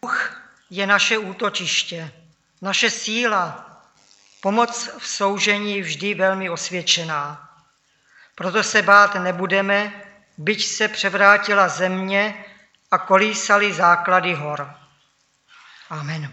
Bůh je naše útočiště, naše síla, pomoc v soužení vždy velmi osvědčená. Proto se bát nebudeme, byť se převrátila země a kolísaly základy hor. Amen.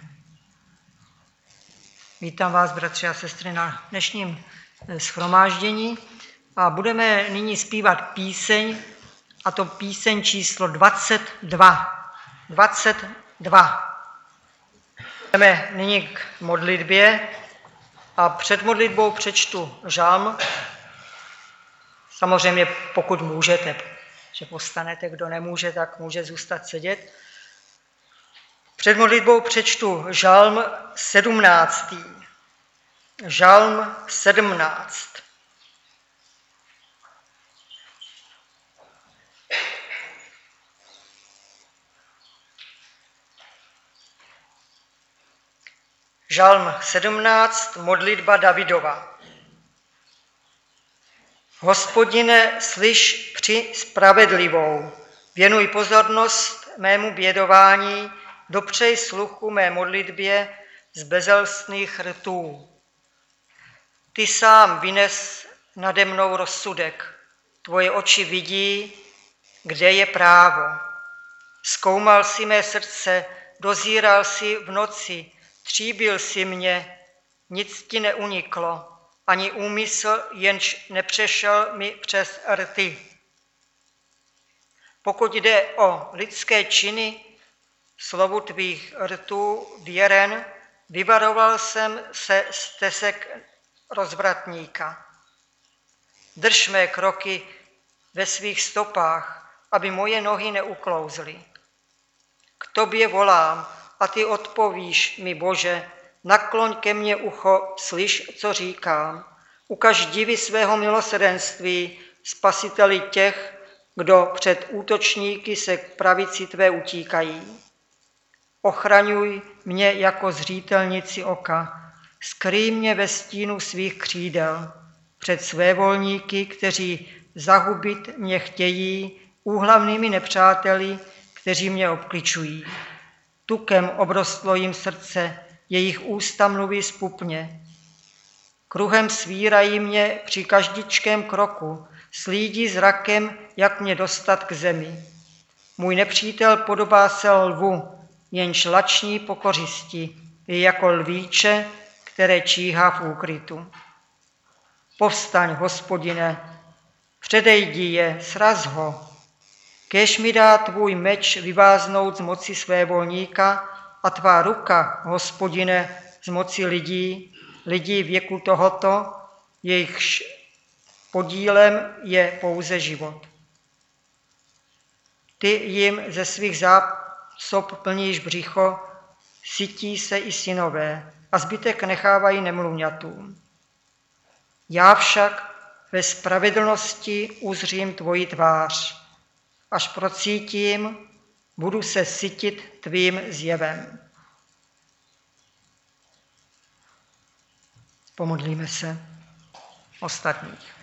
Vítám vás, bratři a sestry, na dnešním shromáždění a budeme nyní zpívat píseň, a to píseň číslo 22. 22. Jdeme nyní k modlitbě a před modlitbou přečtu žalm. Samozřejmě pokud můžete, že postanete, kdo nemůže, tak může zůstat sedět. Před modlitbou přečtu žalm 17. Žalm 17. Žalm 17, modlitba Davidova. Hospodine, slyš při spravedlivou, věnuj pozornost mému bědování, dopřej sluchu mé modlitbě z bezelstných rtů. Ty sám vynes nade mnou rozsudek, tvoje oči vidí, kde je právo. Zkoumal si mé srdce, dozíral si v noci, tříbil si mě, nic ti neuniklo, ani úmysl, jenž nepřešel mi přes rty. Pokud jde o lidské činy, slovu tvých rtů věren, vyvaroval jsem se stezek rozvratníka. Drž mé kroky ve svých stopách, aby moje nohy neuklouzly. K tobě volám a ty odpovíš mi, Bože, nakloň ke mně ucho, slyš, co říkám. Ukaž divy svého milosrdenství, spasiteli těch, kdo před útočníky se k pravici tvé utíkají. Ochraňuj mě jako zřítelnici oka, skryj mě ve stínu svých křídel, před svévolníky, kteří zahubit mě chtějí, úhlavnými nepřáteli, kteří mě obkličují. Tukem obrostlo jim srdce, jejich ústa mluví zpupně. Kruhem svírají mě při každičkém kroku, slídí zrakem, jak mě dostat k zemi. Můj nepřítel podobá se lvu, jenž lační po kořisti, je jako lvíče, které číhá v úkrytu. Povstaň, Hospodine, předejdi je, sraz ho. Kéž mi dá tvůj meč vyváznout z moci svévolníka a tvá ruka, Hospodine, z moci lidí věku tohoto, jejichž podílem je pouze život. Ty jim ze svých zásob plníš břicho, sytí se i synové a zbytek nechávají nemluvňatům. Já však ve spravedlnosti uzřím tvoji tvář. Až procítím, budu se sytit tvým zjevem. Pomodlíme se ostatních.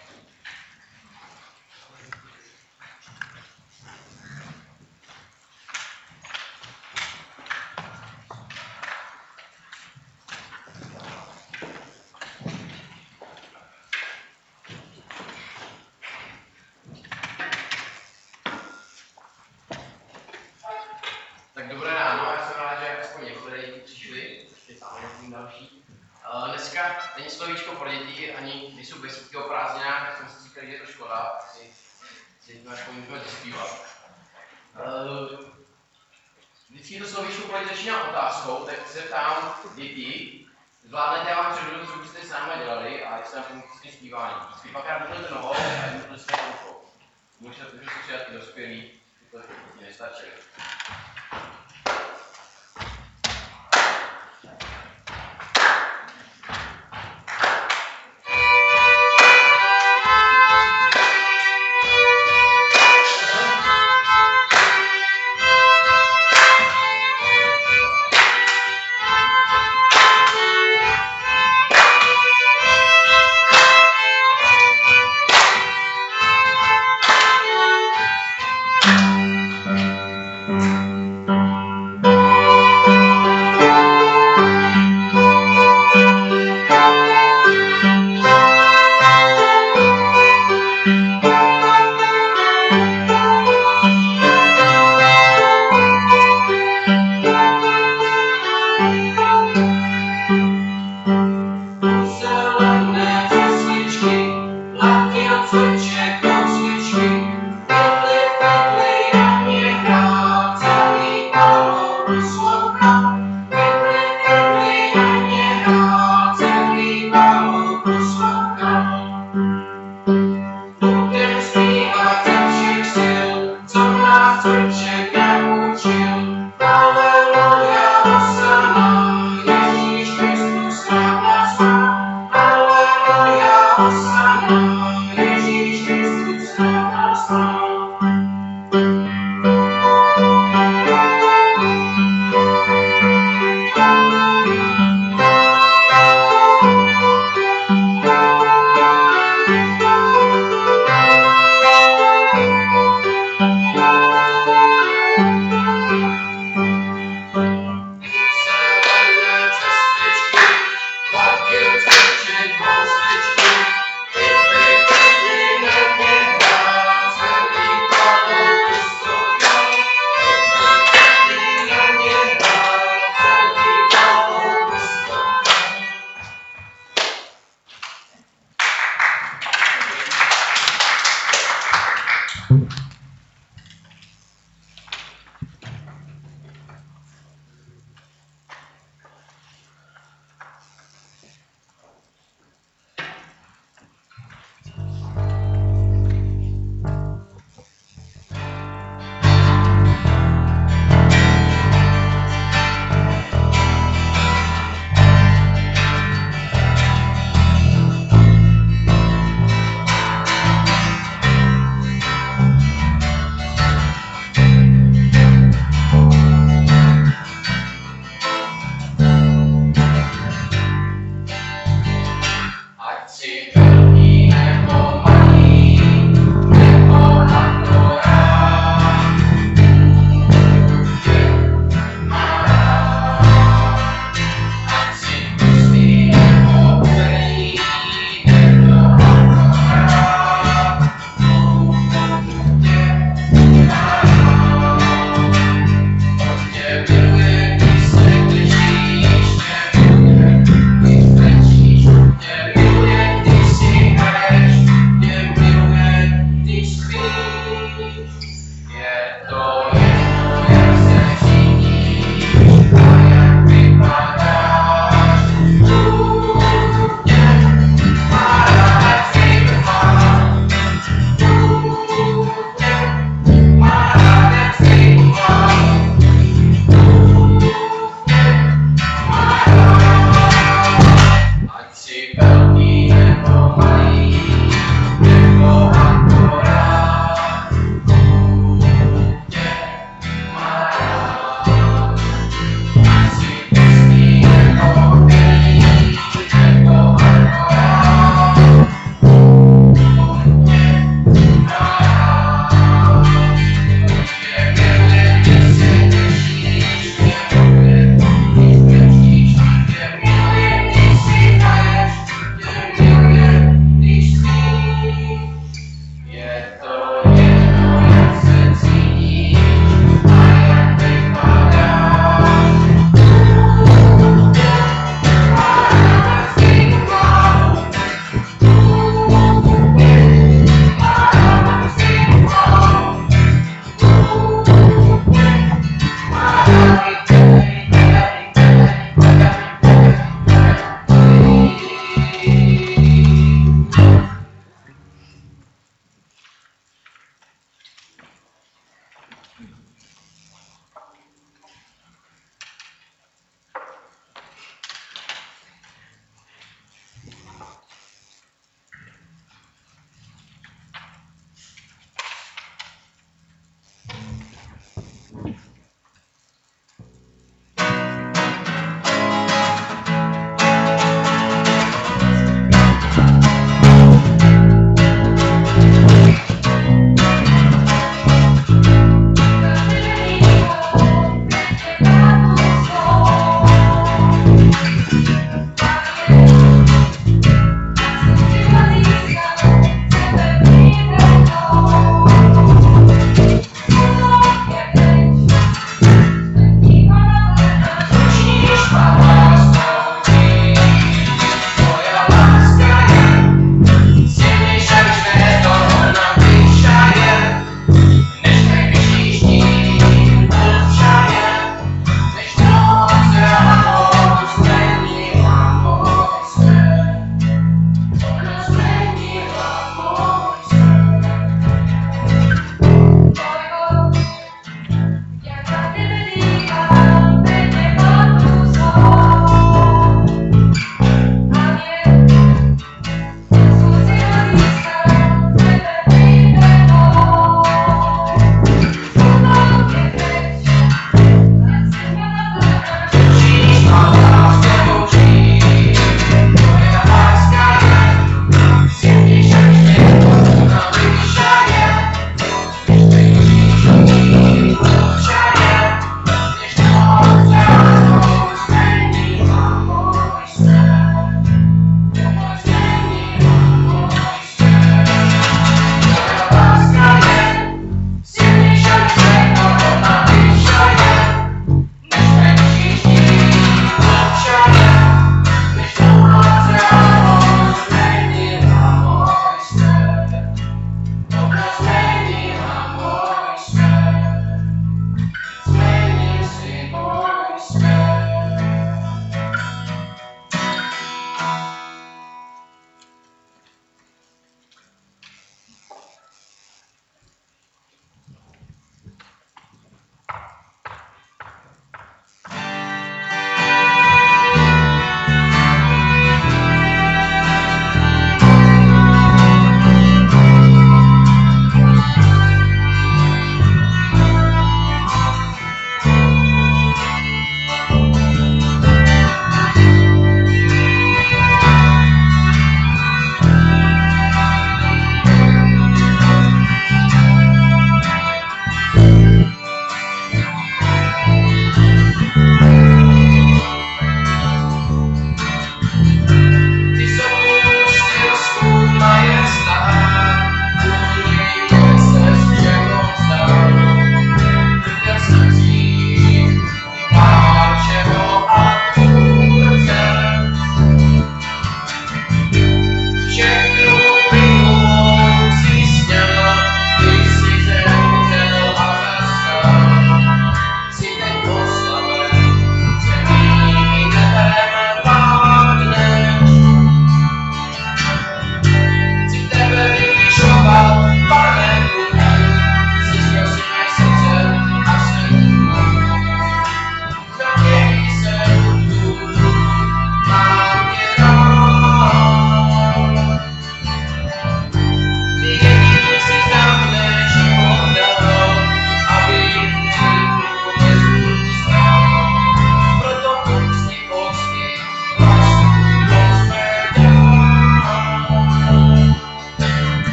Dneska není slovíčko pro děti, ani nejsou besídky o prázdninách, tak jsme si říkali, že je to škoda, si to aspoň můžeme zaspívat. Vždycky to slovíčko pro děti začíná otázkou, tak se ptám děti, zvládnete, já vám předvedu, co byste s námi dělali a jak se nám pomůžete s tím zpíváním. Vždycky párkrát budete nohou a jednou budete s tím rukou. Můžete to přidat i dospělí, to nestačí.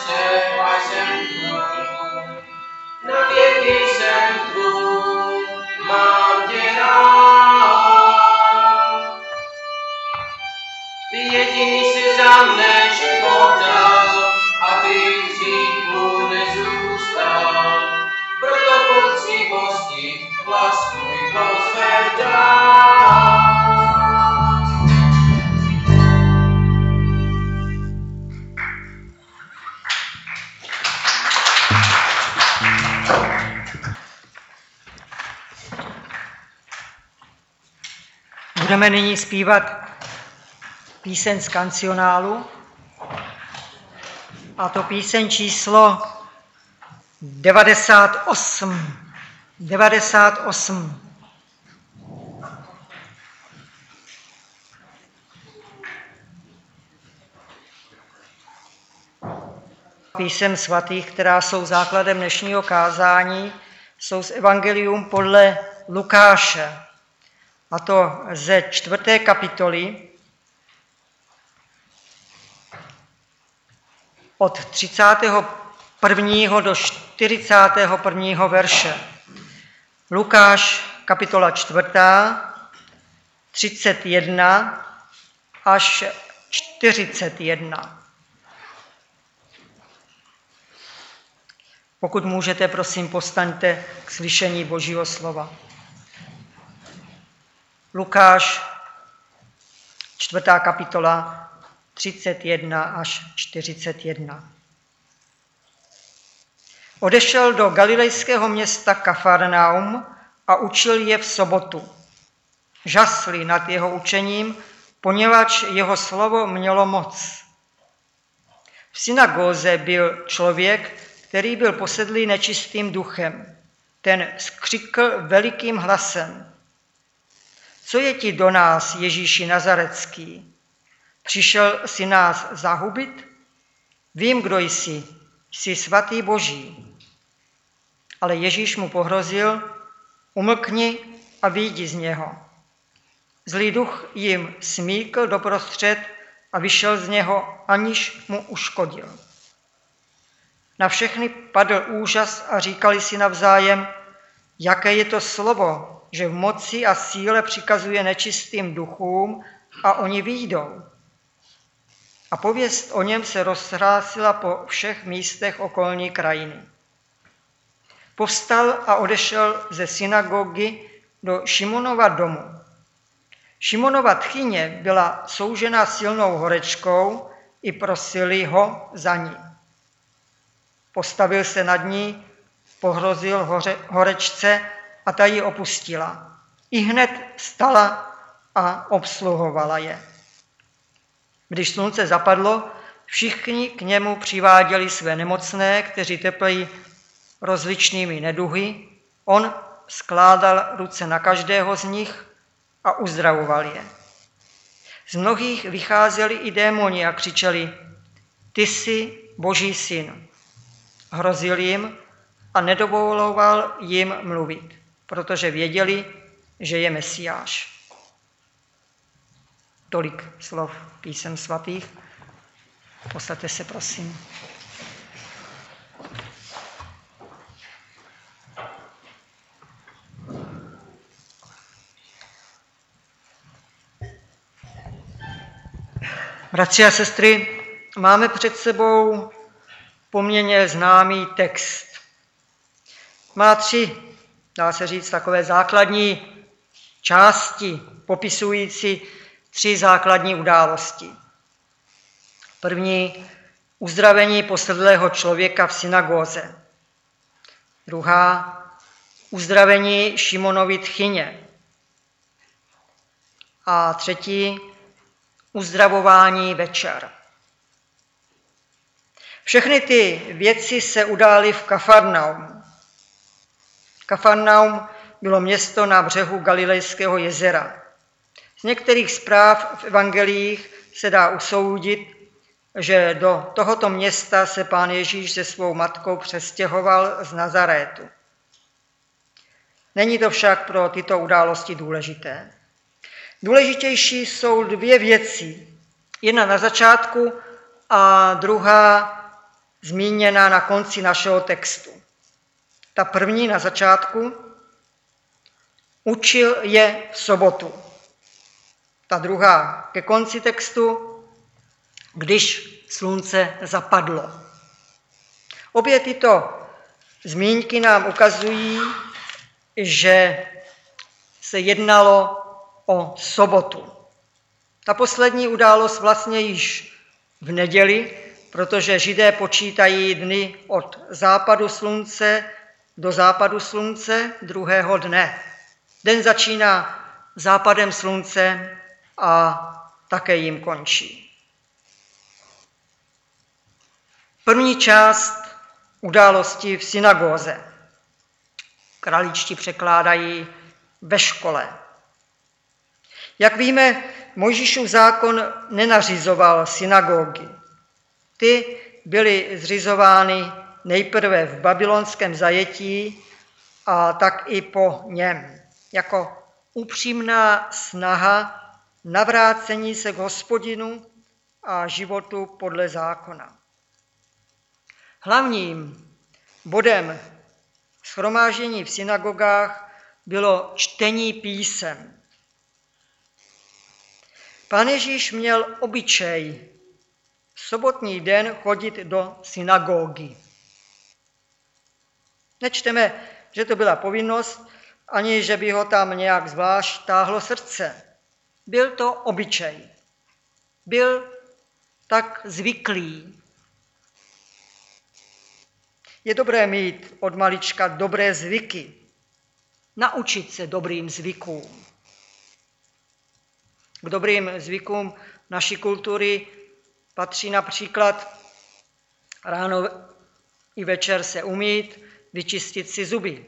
se, ať jsem tvůj, na věky jsem tvůj, mám tě rád. Ty jediný si za mne život dal, abych hříchu nezůstal. Proto pod svývosti hlas tvůj pozvedám. Budeme nyní zpívat píseň z kancionálu, a to píseň číslo 98. 98. Písem svatých, která jsou základem dnešního kázání, jsou z Evangelium podle Lukáše, a to ze 4. kapitoly od 31. do 41. verše. Lukáš, kapitola 4, 31 až 41. Pokud můžete, prosím, povstaňte k slyšení Božího slova. Lukáš, 4. kapitola, 31 až 41. Odešel do galilejského města Kafarnaum a učil je v sobotu. Žasli nad jeho učením, poněvadž jeho slovo mělo moc. V synagóze byl člověk, který byl posedlý nečistým duchem. Ten skřikl velikým hlasem: Co je ti do nás, Ježíši Nazarecký? Přišel si nás zahubit? Vím, kdo jsi svatý Boží. Ale Ježíš mu pohrozil: Umlkni a vyjdi z něho. Zlý duch jim smíkl doprostřed a vyšel z něho, aniž mu uškodil. Na všechny padl úžas a říkali si navzájem: Jaké je to slovo, že v moci a síle přikazuje nečistým duchům a oni vyjdou. A pověst o něm se rozhlásila po všech místech okolní krajiny. Povstal a odešel ze synagogy do Šimonova domu. Šimonova tchyně byla soužena silnou horečkou, i prosili ho za ní. Postavil se nad ní, pohrozil horečce a ta ji opustila. Ihned vstala a obsluhovala je. Když slunce zapadlo, všichni k němu přiváděli své nemocné, kteří trpěli rozličnými neduhy. On skládal ruce na každého z nich a uzdravoval je. Z mnohých vycházeli i démoni a křičeli: Ty jsi Boží syn. Hrozil jim a nedovoloval jim mluvit, protože věděli, že je Mesiáš. Tolik slov písem svatých. Posaďte se, prosím. Bratři a sestry, máme před sebou poměrně známý text. Má 3, dá se říct, takové základní části, popisující 3 základní události. První, uzdravení posedlého člověka v synagóze. Druhá, uzdravení Šimonovy tchyně. A třetí, uzdravování večer. Všechny ty věci se udály v Kafarnaum. Kafarnaum bylo město na břehu Galilejského jezera. Z některých zpráv v evangeliích se dá usoudit, že do tohoto města se Pán Ježíš se svou matkou přestěhoval z Nazarétu. Není to však pro tyto události důležité. Důležitější jsou 2 věci. Jedna na začátku a druhá zmíněna na konci našeho textu. Ta první na začátku, učil je v sobotu. Ta druhá ke konci textu, když slunce zapadlo. Obě tyto zmínky nám ukazují, že se jednalo o sobotu. Ta poslední událost vlastně již v neděli, protože Židé počítají dny od západu slunce do západu slunce druhého dne. Den začíná západem slunce a také jim končí. První část události v synagóze. Kraličtí překládají ve škole. Jak víme, Mojžíšův zákon nenařizoval synagogy. Ty byly zřizovány nejprve v babylonském zajetí a tak i po něm, jako upřímná snaha navrácení se k Hospodinu a životu podle zákona. Hlavním bodem shromáždění v synagogách bylo čtení písem. Pán Ježíš měl obyčej v sobotní den chodit do synagogy. Nečteme, že to byla povinnost, ani že by ho tam nějak zvlášť táhlo srdce. Byl to obyčej. Byl tak zvyklý. Je dobré mít od malička dobré zvyky. Naučit se dobrým zvykům. K dobrým zvykům naší kultury patří například ráno i večer se umýt, vyčistit si zuby.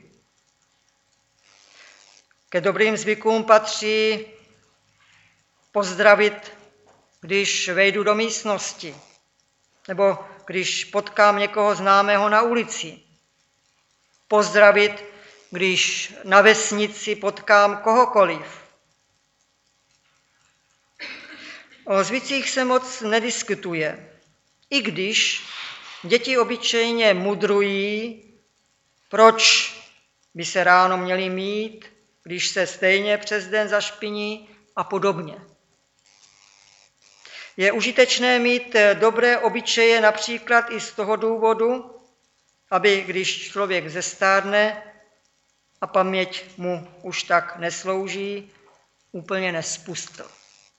Ke dobrým zvykům patří pozdravit, když vejdu do místnosti, nebo když potkám někoho známého na ulici. Pozdravit, když na vesnici potkám kohokoliv. O zvycích se moc nediskutuje, i když děti obyčejně mudrují, proč by se ráno měli mít, když se stejně přes den zašpiní a podobně. Je užitečné mít dobré obyčeje například i z toho důvodu, aby když člověk zestárne a paměť mu už tak neslouží, úplně nespustl.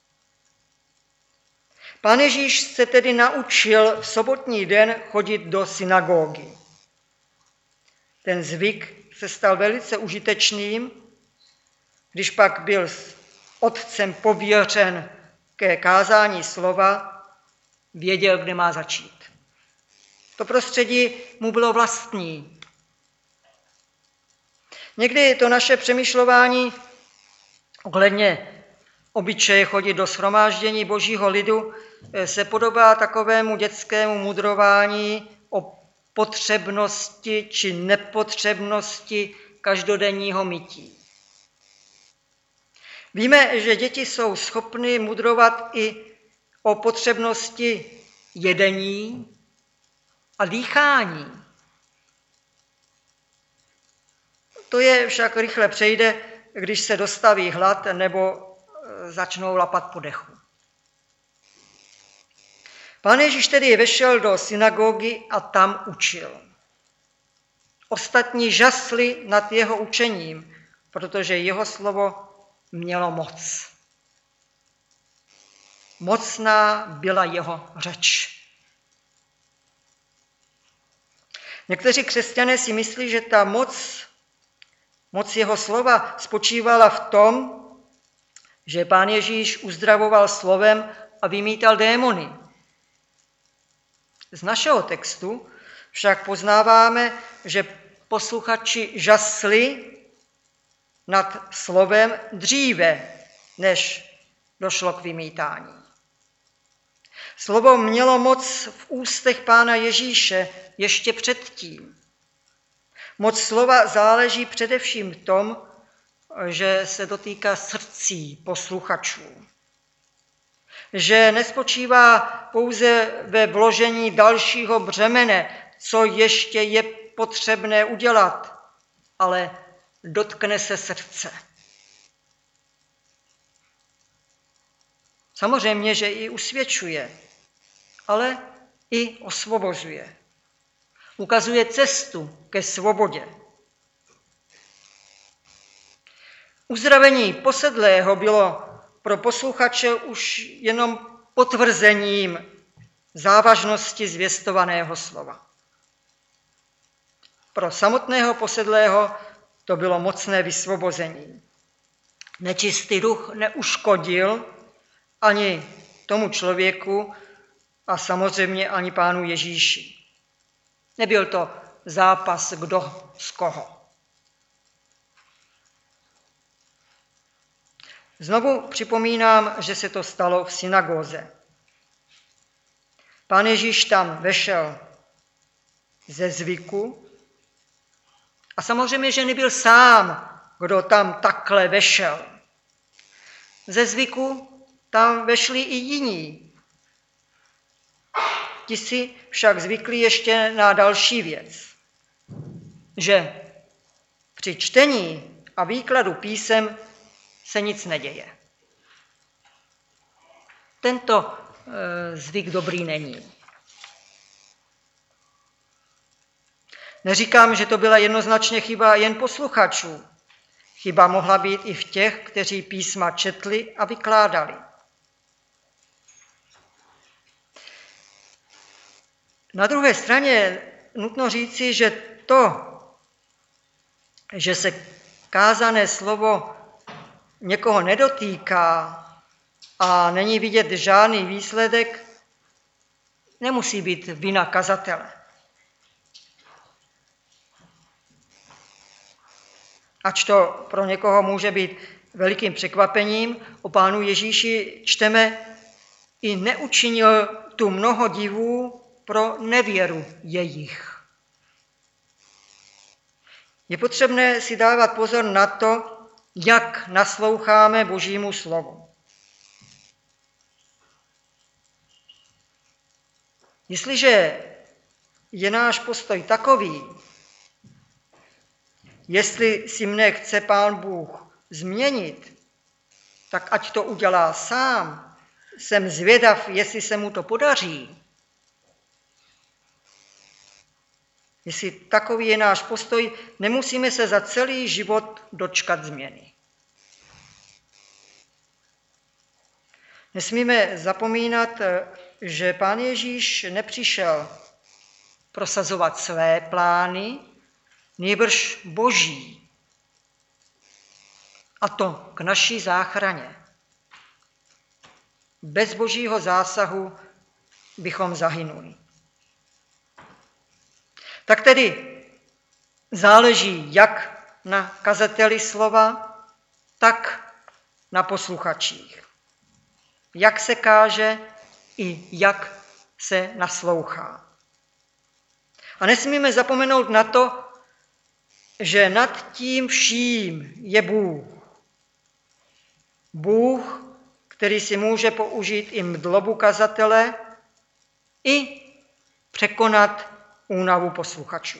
Pán Ježíš se tedy naučil v sobotní den chodit do synagogy. Ten zvyk se stal velice užitečným, když pak byl s otcem pověřen ke kázání slova, věděl, kde má začít. To prostředí mu bylo vlastní. Někdy to naše přemýšlování ohledně obyčeje chodit do shromáždění božího lidu se podobá takovému dětskému mudrování o potřebnosti či nepotřebnosti každodenního mytí. Víme, že děti jsou schopny mudrovat i o potřebnosti jedení a dýchání. To je však rychle přejde, když se dostaví hlad nebo začnou lapat po dechu. Pán Ježíš tedy vešel do synagogy a tam učil. Ostatní žasli nad jeho učením, protože jeho slovo mělo moc. Mocná byla jeho řeč. Někteří křesťané si myslí, že ta moc jeho slova spočívala v tom, že Pán Ježíš uzdravoval slovem a vymítal démony. Z našeho textu však poznáváme, že posluchači žasli nad slovem dříve, než došlo k vymítání. Slovo mělo moc v ústech Pána Ježíše ještě předtím. Moc slova záleží především v tom, že se dotýká srdcí posluchačů. že nespočívá pouze ve vložení dalšího břemene, co ještě je potřebné udělat, ale dotkne se srdce. Samozřejmě, že i usvědčuje, ale i osvobozuje. Ukazuje cestu ke svobodě. Uzdravení posedlého bylo pro posluchače už jenom potvrzením závažnosti zvěstovaného slova. Pro samotného posedlého to bylo mocné vysvobození. Nečistý duch neuškodil ani tomu člověku a samozřejmě ani Pánu Ježíši. Nebyl to zápas kdo s koho. Znovu připomínám, že se to stalo v synagóze. Pán Ježíš tam vešel ze zvyku a samozřejmě, že nebyl sám, kdo tam takhle vešel. Ze zvyku tam vešli i jiní. Ti si však zvykli ještě na další věc, že při čtení a výkladu písem se nic neděje. Tento zvyk dobrý není. Neříkám, že to byla jednoznačně chyba jen posluchačů. Chyba mohla být i v těch, kteří písma četli a vykládali. Na druhé straně nutno říci, že to, že se kázané slovo někoho nedotýká a není vidět žádný výsledek, nemusí být vina kazatele. Ač to pro někoho může být velikým překvapením, o Pánu Ježíši čteme, i neučinil tu mnoho divů pro nevěru jejich. Je potřebné si dávat pozor na to, jak nasloucháme Božímu slovu. Jestliže je náš postoj takový, jestli si mne chce Pán Bůh změnit, tak ať to udělá sám. Jsem zvědav, jestli se mu to podaří. Jestli takový je náš postoj, nemusíme se za celý život dočkat změny. Nesmíme zapomínat, že Pán Ježíš nepřišel prosazovat své plány, nýbrž Boží. A to k naší záchraně. Bez Božího zásahu bychom zahynuli. Tak tedy záleží jak na kazateli slova, tak na posluchačích. Jak se káže i jak se naslouchá. A nesmíme zapomenout na to, že nad tím vším je Bůh. Bůh, který si může použít i mdlobu kazatele, i překonat únavu posluchačů.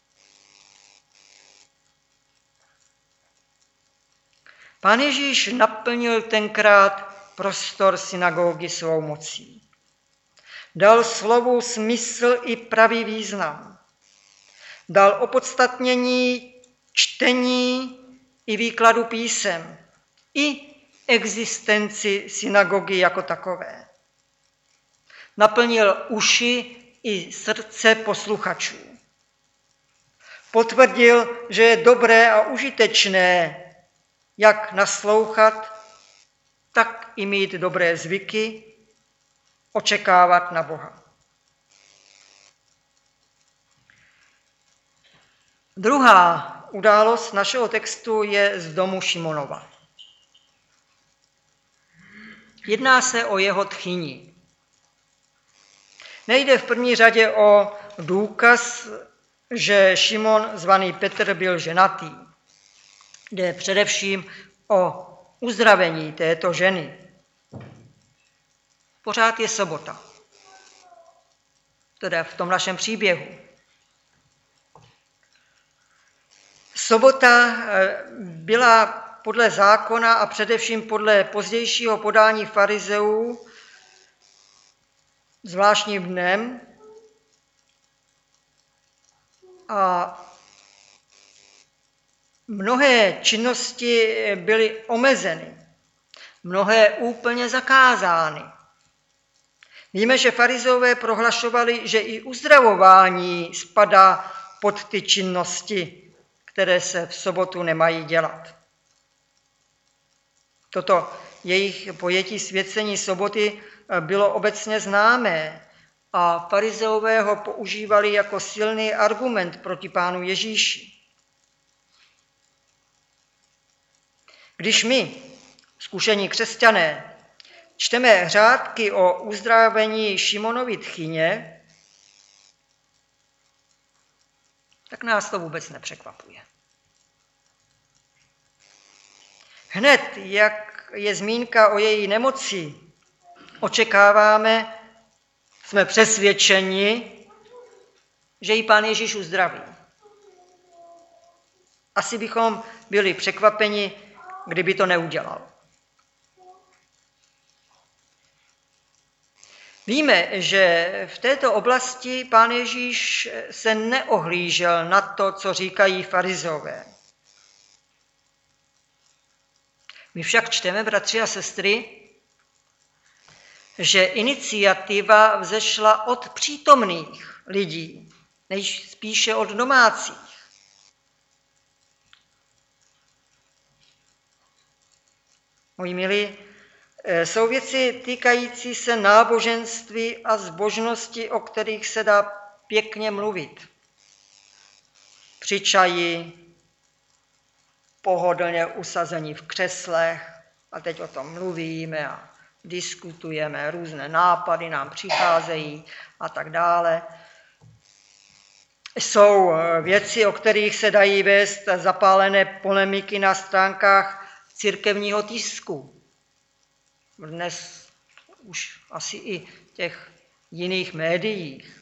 Pán Ježíš naplnil tenkrát prostor synagogy svou mocí. Dal slovu smysl i pravý význam. Dal opodstatnění čtení i výkladu písem, i existenci synagogy jako takové. Naplnil uši i srdce posluchačů. Potvrdil, že je dobré a užitečné jak naslouchat, tak i mít dobré zvyky, očekávat na Boha. Druhá událost našeho textu je z domu Šimonova. Jedná se o jeho tchyni. Nejde v první řadě o důkaz, že Šimon, zvaný Petr, byl ženatý. Jde především o uzdravení této ženy. Pořád je sobota. Teda v tom našem příběhu. Sobota byla podle zákona a především podle pozdějšího podání farizeů zvláštním dnem a mnohé činnosti byly omezeny, mnohé úplně zakázány. Víme, že farizeové prohlašovali, že i uzdravování spadá pod ty činnosti, které se v sobotu nemají dělat. Toto jejich pojetí svěcení soboty bylo obecně známé a farizeové ho používali jako silný argument proti Pánu Ježíši. Když my, zkušení křesťané, čteme řádky o uzdravení Šimonovy tchyně, tak nás to vůbec nepřekvapuje. Hned, jak je zmínka o její nemoci, očekáváme, jsme přesvědčeni, že ji Pán Ježíš uzdraví. Asi bychom byli překvapeni, kdyby to neudělal. Víme, že v této oblasti Pán Ježíš se neohlížel na to, co říkají farizeové. My však čteme, bratři a sestry, že iniciativa vzešla od přítomných lidí, než spíše od domácích. Moji milí, jsou věci týkající se náboženství a zbožnosti, o kterých se dá pěkně mluvit. Při čaji, pohodlně usazení v křeslech, a teď o tom mluvíme a diskutujeme, různé nápady nám přicházejí a tak dále. Jsou věci, o kterých se dají vést zapálené polemiky na stránkách církevního tisku. Dnes už asi i těch jiných médiích.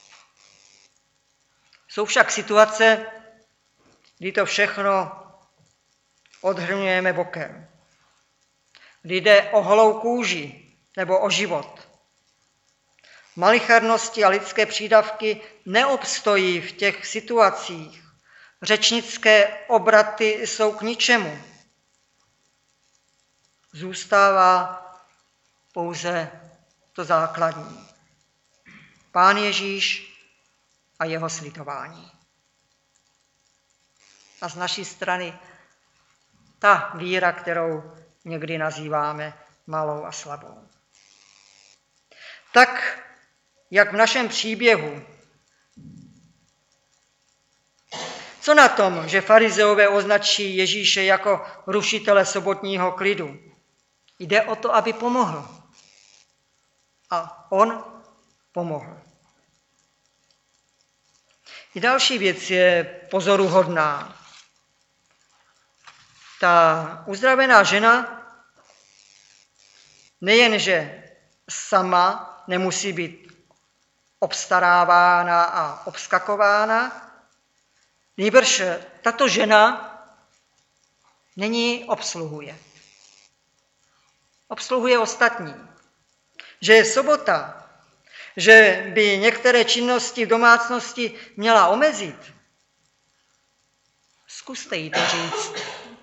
Jsou však situace, kdy to všechno odhrnujeme bokem. Kdy jde o holou kůži nebo o život. Malicharnosti a lidské přídavky neobstojí v těch situacích. Řečnické obraty jsou k ničemu. Zůstává pouze to základní. Pán Ježíš a jeho slitování. A z naší strany ta víra, kterou někdy nazýváme malou a slabou. Tak, jak v našem příběhu. Co na tom, že farizeové označí Ježíše jako rušitele sobotního klidu? Jde o to, aby pomohl. A on pomohl. I další věc je pozoruhodná. Ta uzdravená žena nejenže sama nemusí být obstarávána a obskakována, nýbrž tato žena není obsluhuje. Obsluhuje ostatní. Že je sobota, že by některé činnosti v domácnosti měla omezit. Zkuste jí to říct.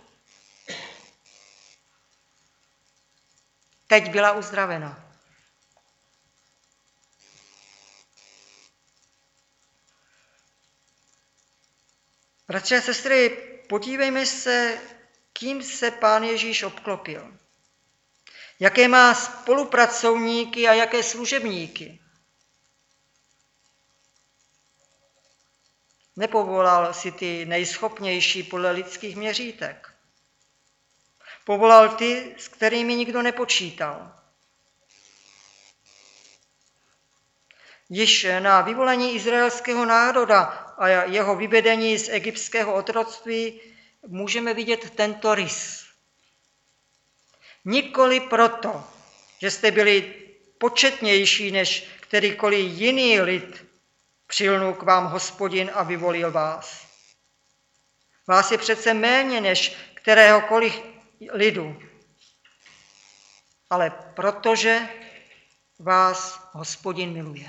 Teď byla uzdravena. Bratři a sestry, podívejme se, kým se Pán Ježíš obklopil. Jaké má spolupracovníky a jaké služebníky. Nepovolal si ty nejschopnější podle lidských měřítek. Povolal ty, s kterými nikdo nepočítal. Již na vyvolení izraelského národa a jeho vyvedení z egyptského otroctví můžeme vidět tento rys. Nikoli proto, že jste byli početnější než kterýkoliv jiný lid, přilnul k vám Hospodin a vyvolil vás. Vás je přece méně než kteréhokoliv lidu, ale protože vás Hospodin miluje.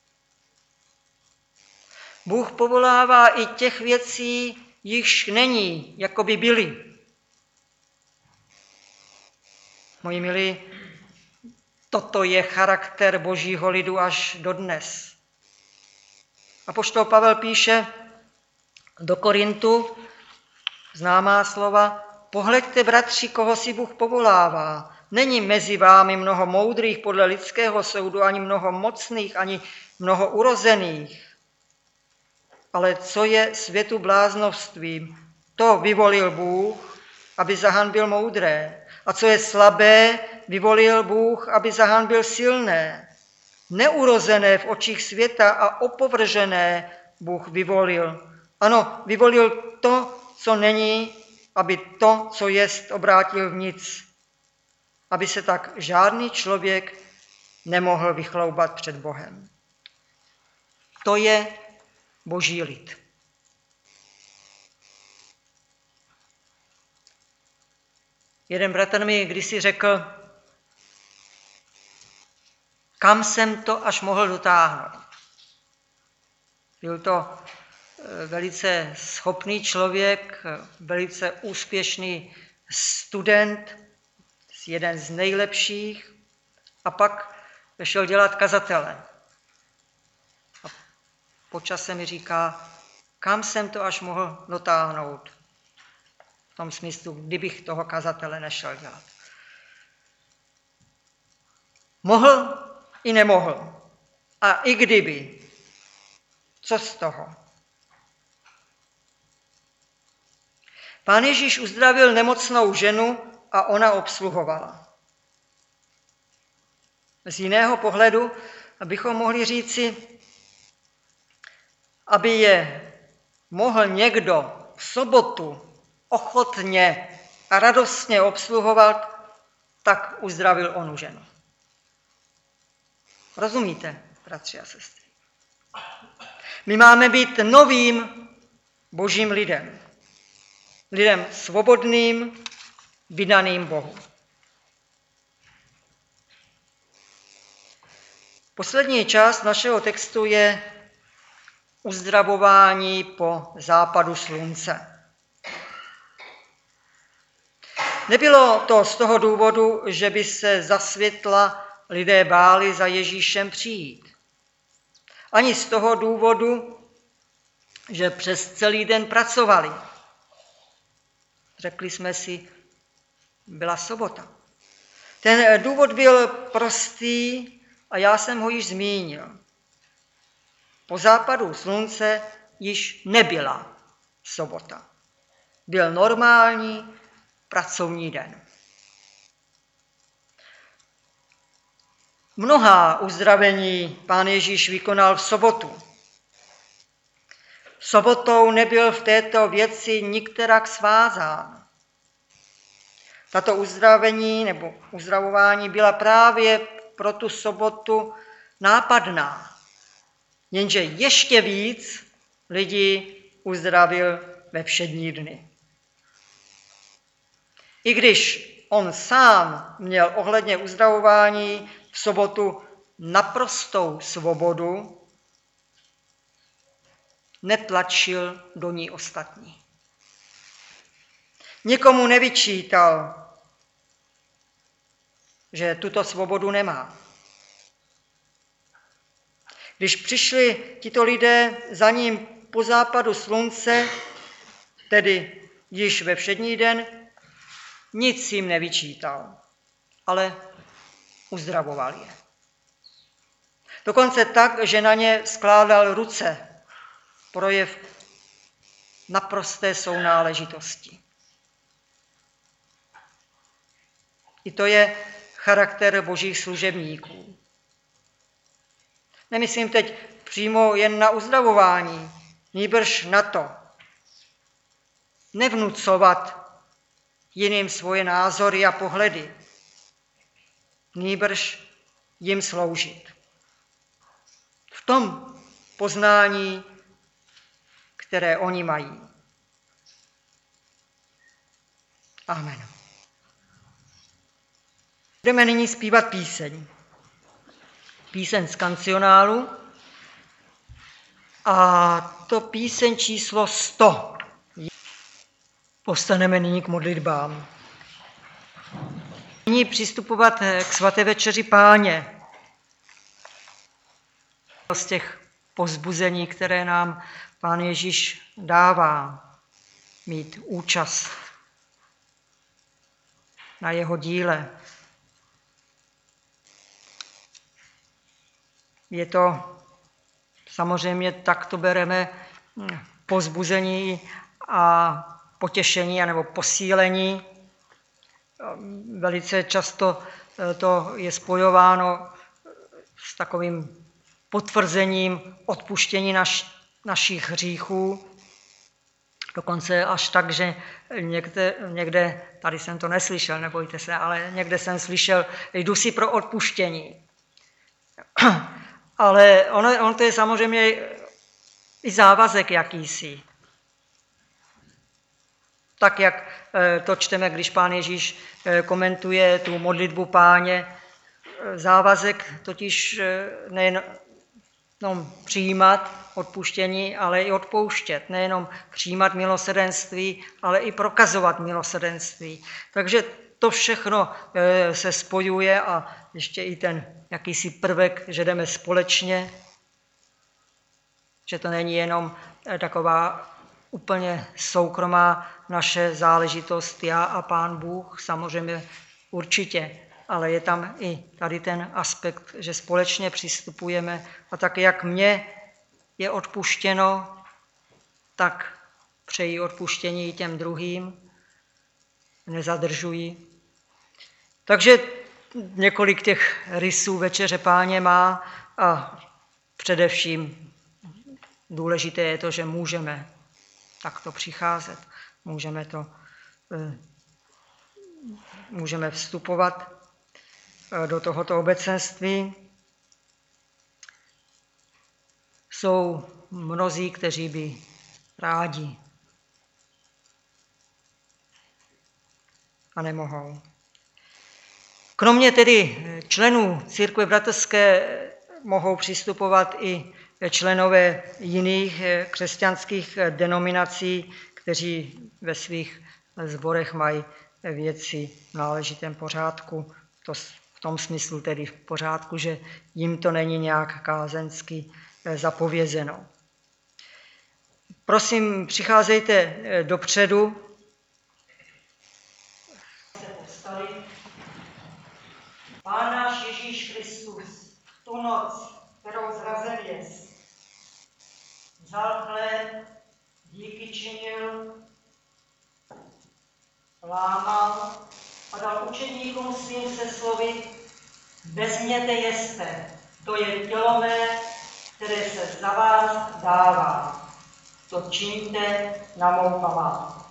Bůh povolává i těch věcí, jichž není, jako by byly. Moji milí, toto je charakter Božího lidu až dodnes. Apoštol Pavel píše do Korintu známá slova: pohleďte, bratři, koho si Bůh povolává. Není mezi vámi mnoho moudrých podle lidského soudu, ani mnoho mocných, ani mnoho urozených. Ale co je světu bláznovstvím, to vyvolil Bůh, aby zahanbil moudré. A co je slabé, vyvolil Bůh, aby zahanbil silné. Neurozené v očích světa a opovržené Bůh vyvolil. Ano, vyvolil to, co není, aby to, co jest, obrátil v nic. Aby se tak žádný člověk nemohl vychloubat před Bohem. To je Boží lid. Jeden bratr mi kdysi řekl, kam jsem to až mohl dotáhnout. Byl to velice schopný člověk, velice úspěšný student, jeden z nejlepších, a pak šel dělat kazatele. A po čase mi říká, kam jsem to až mohl dotáhnout. V tom smyslu, kdybych toho kazatele nešel dělat. Mohl i nemohl. A i kdyby. Co z toho? Pán Ježíš uzdravil nemocnou ženu a ona obsluhovala. Z jiného pohledu bychom mohli říci, aby je mohl někdo v sobotu ochotně a radostně obsluhovat, tak uzdravil onu ženu. Rozumíte, bratři a sestry? My máme být novým Božím lidem. Lidem svobodným, vydaným Bohu. Poslední část našeho textu je uzdravování po západu slunce. Nebylo to z toho důvodu, že by se za světla lidé báli za Ježíšem přijít. Ani z toho důvodu, že přes celý den pracovali. Řekli jsme si, byla sobota. Ten důvod byl prostý a já jsem ho již zmínil. Po západu slunce již nebyla sobota. Byl normální pracovní den. Mnohá uzdravení Pán Ježíš vykonal v sobotu. Sobotou nebyl v této věci nikterak svázán. Tato uzdravení nebo uzdravování byla právě pro tu sobotu nápadná. Jenže ještě víc lidí uzdravil ve všední dny. I když on sám měl ohledně uzdravování v sobotu naprostou svobodu, netlačil do ní ostatní. Nikomu nevyčítal, že tuto svobodu nemá. Když přišli tito lidé za ním po západu slunce, tedy již ve všední den, nic jim nevyčítal, ale uzdravoval je. Dokonce tak, že na ně skládal ruce, projev naprosté sounáležitosti. I to je charakter Božích služebníků. Nemyslím teď přímo jen na uzdravování, nýbrž na to. Nevnucovat jiným svoje názory a pohledy, nýbrž jim sloužit. V tom poznání, které oni mají. Amen. Budeme nyní zpívat píseň. Píseň z kancionálu. A to píseň číslo 100. Postaneme nyní k modlitbám. Nyní přistupovat k svaté večeři Páně. Z těch povzbuzení, které nám Pán Ježíš dává, mít účast na jeho díle. Je to samozřejmě, tak to bereme, povzbuzení a potěšení nebo posílení. Velice často to je spojováno s takovým potvrzením odpuštění našich hříchů. Dokonce až tak, že někde, tady jsem to neslyšel, nebojte se, ale někde jsem slyšel, jdu si pro odpuštění. Ale on to je samozřejmě i závazek jakýsi. Tak, jak to čteme, když Pán Ježíš komentuje tu modlitbu Páně, závazek totiž nejen přijímat odpuštění, ale i odpouštět. Nejenom přijímat milosrdenství, ale i prokazovat milosrdenství. Takže to všechno se spojuje a ještě i ten jakýsi prvek, že jdeme společně, že to není jenom taková úplně soukromá naše záležitost, já a Pán Bůh, samozřejmě určitě, ale je tam i tady ten aspekt, že společně přistupujeme a tak, jak mně je odpuštěno, tak přeji odpuštění i těm druhým, nezadržuji. Takže několik těch rysů večeře Páně má a především důležité je to, že můžeme takto přicházet, můžeme vstupovat do tohoto obecenství. Jsou mnozí, kteří by rádi a nemohou. Kromě tedy členů církve bratrské mohou přistupovat i členové jiných křesťanských denominací, kteří ve svých sborech mají věci v náležitém pořádku, v tom smyslu tedy v pořádku, že jim to není nějak kázeňsky zapovězeno. Prosím, přicházejte dopředu. Pán náš Ježíš Kristus v tu noc, kterou zrazen jest, vzal chléb, díky činil, lámal a dal učedníkům svým se slovy: vezměte, jeste, to je tělo mé, které se za vás dává. To čiňte na mou památku.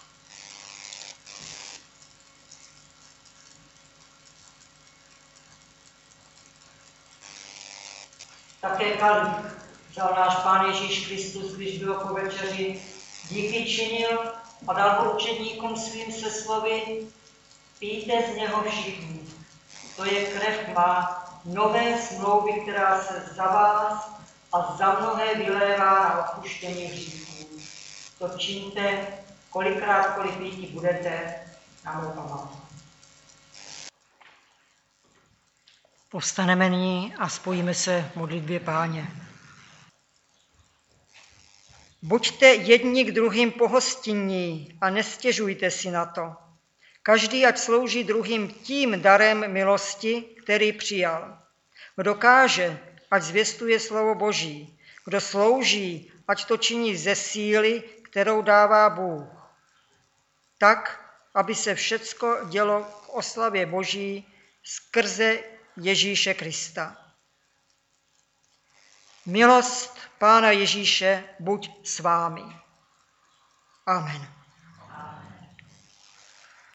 Také kalich vzal náš Pán Ježíš Kristus, když byl po večeři, díky činil a dal ho učedníkům svým se slovy: pijte z něho všichni. To je krev má nové smlouvy, která se za vás a za mnohé vylévá na odpuštění hříchů. To čiňte, kolikrát píti budete, na mou památku. Povstaneme nyní a spojíme se v modlitbě Páně. Buďte jedni k druhým pohostinní a nestěžujte si na to. Každý ať slouží druhým tím darem milosti, který přijal. Kdo káže, ať zvěstuje slovo Boží. Kdo slouží, ať to činí ze síly, kterou dává Bůh. Tak, aby se všecko dělo k oslavě Boží skrze Ježíše Krista. Milost Pána Ježíše buď s vámi. Amen.